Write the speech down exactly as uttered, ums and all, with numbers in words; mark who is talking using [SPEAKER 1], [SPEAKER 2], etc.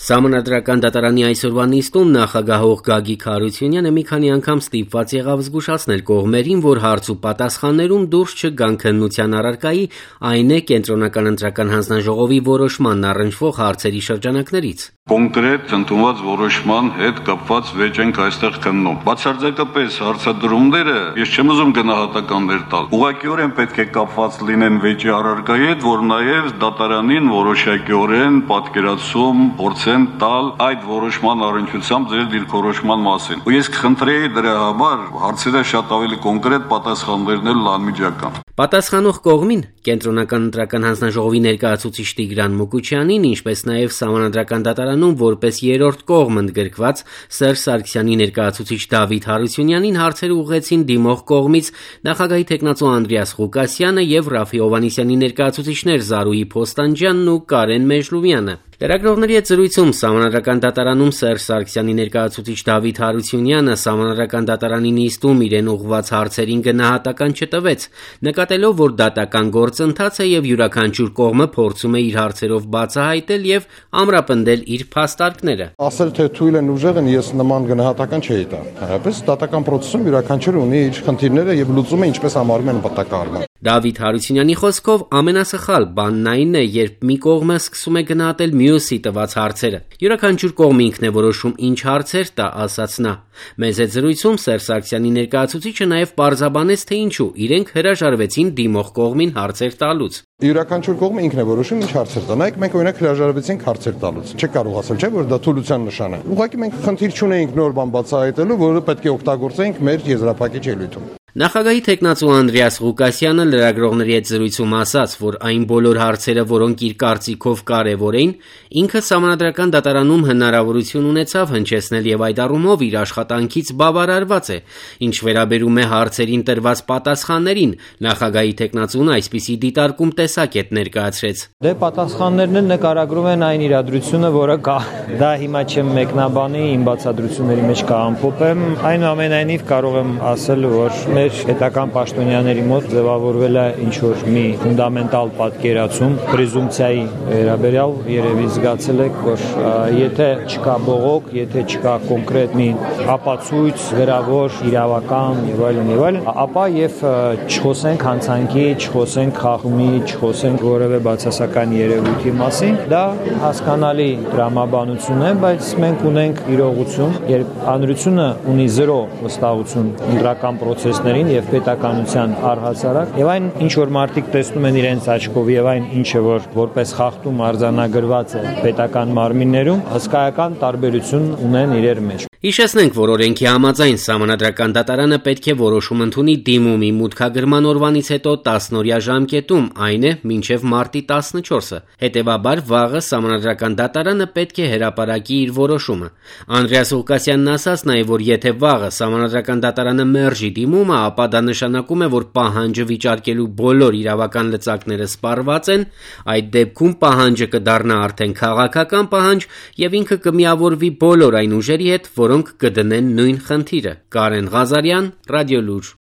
[SPEAKER 1] Սահմանադրական դատարանի այսօրվա նիստում նախագահող Գագիկ Հարությունյանը մի քանի անգամ ստիպված եղավ զգուշացնել կողմերին, որ հարց ու պատասխաններում դուրս չգան քննության առարկայի, այն է կենտրոնական ընտրական հանձնաժողովի որոշմանն առնչվող հարցերի շրջանակներից։
[SPEAKER 2] Կոնկրետ ընդունված որոշման հետ կապված վեճ ենք այստեղ քննում։ Բացարձակապես հարցադրումները ես չեմ ուզում գնահատականներ տալ։ Ուղղակիորեն պետք է կապված լինեն վեճի առարկայի հետ, որ նաև դատարանին որոշակիորեն պատկերացում փորձեն տալ այդ որոշման առնչությամբ ձեր դիրքորոշման մասին։ Ու ես կխնդրեի դրա համար հարցերը շատ ավելի կոնկրետ պատասխաններն անմիջական։
[SPEAKER 1] Պատասխանող կողմին կենտրոնական ընտրական հանձնաժողովի ներկայացուցիչ Տիգրան Մուկուչյանին, ինչպես նաև Սահմանադրական դատարանում որպես երրորդ կողմ ընդգրկված Սերժ Սարգսյանի ներկայացուցիչ Դավիթ Հարությունյանին հարցերը ուղղեցին դիմող կողմից նախագահի թեկնածու Անդրեաս Ղուկասյանը եւ Ռաֆի Հովհաննիսյանի ներկայացուցիչներ Զարուհի Փոստանջյանն ու Կարեն Մեժլումյանը։ Լրագրողների հետ զրույցում Սահմանադրական դատարանում Սերժ Սարգսյանի ներկայացուցիչ Դավիթ Հարությունյանը Սահմանադրական դատարանի նիստում իրեն ուղղված հարցերին գնահատական չտվեց, նկատելով, որ դատական գործընթաց է եւ յուրաքանչյուր կողմը փորձում է իր հարցերով բացահայտել եւ ամրապնդել իր փաստարկները։
[SPEAKER 3] Ասել թե թույլ են ուժեղ են, ես նման գնահատական չէի տա։ Հապես դատական process-ում յուրաքանչյուրը ունի իր խնդիրները եւ լուծումը ինչպես համարում են նպատակահարմար։
[SPEAKER 1] Դավիթ Հարությունյանի խոսքով ամենասխալ բանն այն է, երբ մի կողմը սկսում է գնահատել մյուսի տված հարցերը։ Յուրաքանչյուր կողմ ինքն է որոշում ինչ հարցեր տա, ասաց նա։ Մեզ հետ զրույցում Սերժ Սարգսյանի ներկայացուցիչը նաև պարզաբանեց, թե ինչու իրենք հրաժարվեցին դիմող կողմին հարցեր տալուց։
[SPEAKER 3] Յուրաքանչյուր կողմը ինքն է որոշում ինչ հարցեր տա։ Նայեք, մենք օրինակ հրաժարվեցինք հարցեր տալուց։ Չեք կարող ասել, չէ՞, որ դա թուլության նշան է։ Ուղղակի մենք խնդիր չունեինք նոր բան բացահայտելու, որը պետք է օգտագործեինք մեր եզրափակիչ ելույթում։
[SPEAKER 1] Նախագահի թեկնածու Անդրեաս Ղուկասյանը լրագրողների հետ զրույցում ասաց, որ այն բոլոր հարցերը, որոնք իր կարծիքով կարևոր էին, ինքը Սահմանադրական դատարանում հնարավորություն ունեցավ հնչեցնել եւ այդ առումով իր աշխատանքից բավարարված է։ Ինչ վերաբերում է հարցերին տրված պատասխաններին, նախագահի թեկնածուն այսպիսի դիտարկում տեսակետ ներկայացրեց։
[SPEAKER 4] Դե պատասխաններն էլ նկարագրում են այն իրադրությունը, որը կա։ Դա հիմա չեմ մեկնաբանի, իմ բացատրությունների մեջ կամփոփեմ, այնուամենայնիվ կարող եմ ասել, որ մեր պետական պաշտոնյաների մոտ ձևավորվել է ինչ-որ մի ֆունդամենտալ պատկերացում պրեզումպցիայի վերաբերյալ, երևի զգացել եք, որ եթե չկա բողոք, եթե չկա կոնկրետ մի ապացույց, գրավոր, իրավական եւ այլն եւ այլն, ապա եւ չխոսենք հանցանքի, չխոսենք խախտումի, չխոսենք որևէ բացասական երևույթի մասին, դա հասկանալի դրամաբանություն է, բայց մենք ունենք իրողություն, երբ հանրությունը ունի զրո վստահություն ընտրական process-ներին եւ պետականության առհասարակ, եւ այն ինչ որ մարդիկ տեսնում են իրենց աչքով եւ այն ինչը որ որպես խախտում արձանագրված է պետական մարմիններում, հսկայական տարբերություն ունեն իրար մեջ։
[SPEAKER 1] Հիշեցնենք, որ օրենքի համաձայն Սահմանադրական դատարանը պետք է որոշում ընդունի դիմումի մուտքագրման օրվանից հետո տասնօրյա ժամկետում, այն է մինչև մարտի տասնչորսը։ Հետևաբար վաղը Սահմանադրական դատարանը պետք է հրապարակի իր որոշումը։ Անդրեաս Ղուկասյանն ասաց նաև, որ եթե վաղը Սահմանադրական դատարանը մերժի դիմումը, ապա դա նշանակում է, որ պահանջը վիճարկելու բոլոր իրավական լծակները սպառված են, այդ դեպքում պահանջը կդառնա արդեն քաղաքական պահանջ եւ ինքը կմիավորվի բոլոր այն ուժերի հետ, որոնք կդնեն նույն խնդիրը։ Կարեն Ղազարյան, Ռադիոլուր։